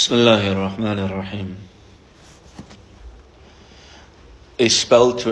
Bismillahir Rahmanir Rahim. A spell to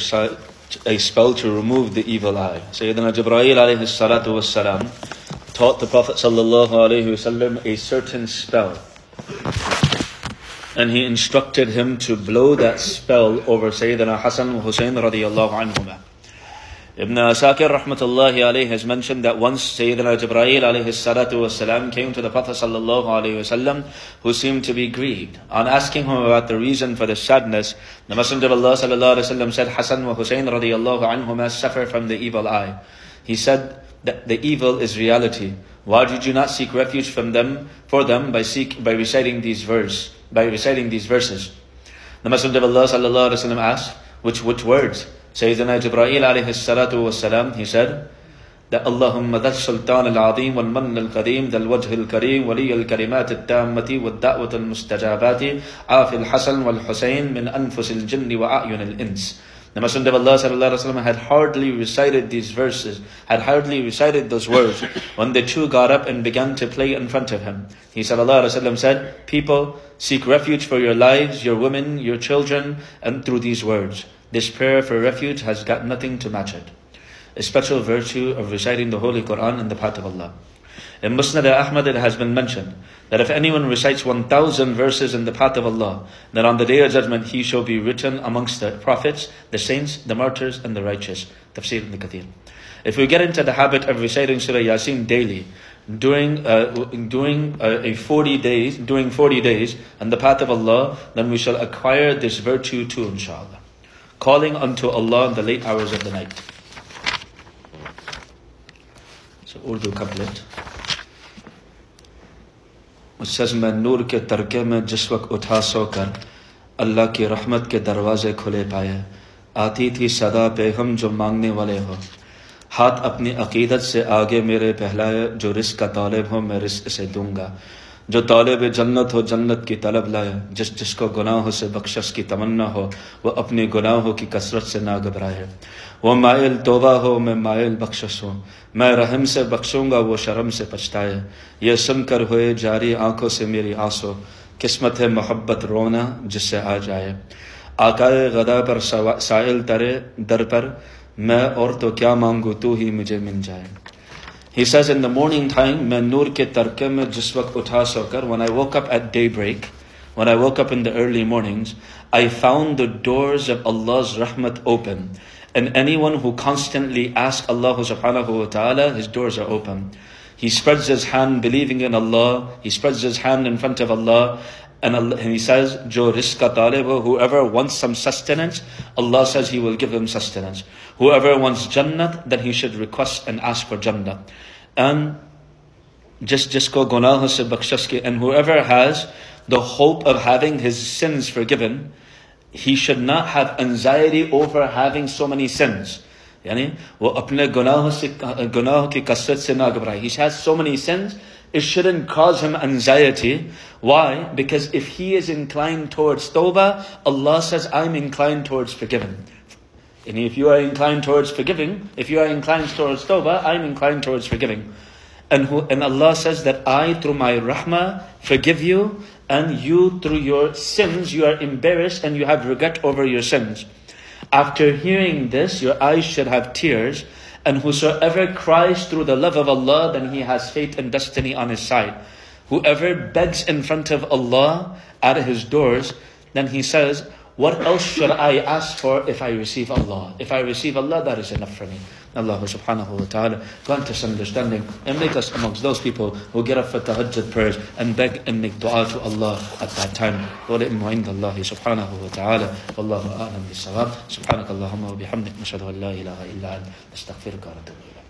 remove the evil eye. Sayyidina Jibreel alayhi salatu was salam taught the Prophet sallallahu alayhi wasallam a certain spell, and he instructed him to blow that spell over Sayyidina Hasan wa Hussein radiyallahu anhuma. Ibn Asakir rahmatullahi alayhi has mentioned that once Sayyidina Jibreel alayhi salatu wasalam came to the Prophet sallallahu alayhi wasallam, who seemed to be grieved. On asking him about the reason for the sadness, the Messenger of Allah sallallahu alayhi wasallam said, Hasan wa Hussein radiyallahu anhuma suffer from the evil eye. He said that the evil is reality. Why did you not seek refuge for them by reciting these verses? The Messenger of Allah sallallahu alayhi wasallam asked, which words? Sayyidina Jibreel alayhi salatu was salam, he said that Allahumma dhal sultan al-azim wal mann al-qadim dhal wajh al-kareem wali al-karimat al-tammati wal da'wat al-mustajabati afi al-Hasan wal Hussein min anfus al-jinni wa a'yun al-ins. The Messenger of Allah sallallahu alaihi wasallam had hardly recited those words when the two got up and began to play in front of him. He sallallahu alaihi wasallam said, people, seek refuge for your lives, your women, your children, and through these words. This prayer for refuge has got nothing to match it. A special virtue of reciting the Holy Quran in the path of Allah. In Musnad Ahmad it has been mentioned that if anyone recites 1,000 verses in the path of Allah, then on the Day of Judgment he shall be written amongst the prophets, the saints, the martyrs, and the righteous. Tafsir ibn Kathir. If we get into the habit of reciting Surah Yasin daily, doing 40 days in the path of Allah, then we shall acquire this virtue too, inshallah. Calling unto Allah in the late hours of the night. So Urdu couplet. It says, मैं नूर के तरके में जिस वक्त उठा सोकर अल्लाह की रहमत के दरवाजे खुले पाए, आती थी सदा पे हम जो मांगने वाले हो, हाथ अपनी अकीदत से आगे मेरे पहलाए, जो रिस्क का तालिब हो मैं रिस्क से दूंगा, जो तालिब जन्नत हो जन्नत की तलब लाए, जिसको गुनाहों से बख्शिश की तमन्ना हो वो अपने गुनाहों की कसरत से ना घबराए, वो माइल तौबा हो मैं माइल बख्शिश हूँ, मैं रहम से बख्शूंगा वो शर्म से पछताए, ये सुनकर हुए जारी आंखों से मेरी आंसू, किस्मत है मोहब्बत रोना जिससे आ जाए, आकाए गदा पर साइल तरे दर पर, मैं और तो क्या मांगू तू ही मुझे मिल जाए. He says, in the morning time, मैं नूर के तरके में जिस वक्त उठा सोकर, when I woke up at daybreak, when I woke up in the early mornings, I found the doors of Allah's rahmat open. And anyone who constantly asks Allah subhanahu wa ta'ala, his doors are open. He spreads his hand believing in Allah, he spreads his hand in front of Allah, and he says, Jo rizqa talib, whoever wants some sustenance, Allah says He will give him sustenance. Whoever wants Jannat, then he should request and ask for Jannah. And jisko gunah se bakshish ki, and whoever has the hope of having his sins forgiven, he should not have anxiety over having so many sins. Yani, wo apne gunah ki kasrat se na ghabraye. He has so many sins, it shouldn't cause him anxiety. Why? Because if he is inclined towards tawbah, Allah says, I'm inclined towards forgiving. And if you are inclined towards forgiving, if you are inclined towards tawbah, I'm inclined towards forgiving. And Allah says that I, through my rahmah, forgive you, and you, through your sins, you are embarrassed and you have regret over your sins. After hearing this, your eyes should have tears, and whosoever cries through the love of Allah, then he has fate and destiny on his side. Whoever begs in front of Allah at his doors, then he says, what else should I ask for if I receive Allah? If I receive Allah, that is enough for me. Allah subhanahu wa ta'ala grant us understanding and make us amongst those people who get up for tahajjud prayers and beg and make dua to Allah at that time. وَلِئِمْ عِنْدَ اللَّهِ سُبْحَانَهُ وَتَعَالَى وَاللَّهُ أَعْلَمُ بِالصَّوَابِ سُبْحَانَكَ اللَّهُمَّ وَبِحَمْدِكَ نَشْهَدُ أَن لَا إِلَهَ إِلَّا أَنْتَ نَسْتَغْفِرُكَ وَنَتُوبُ إِلَيْكَ.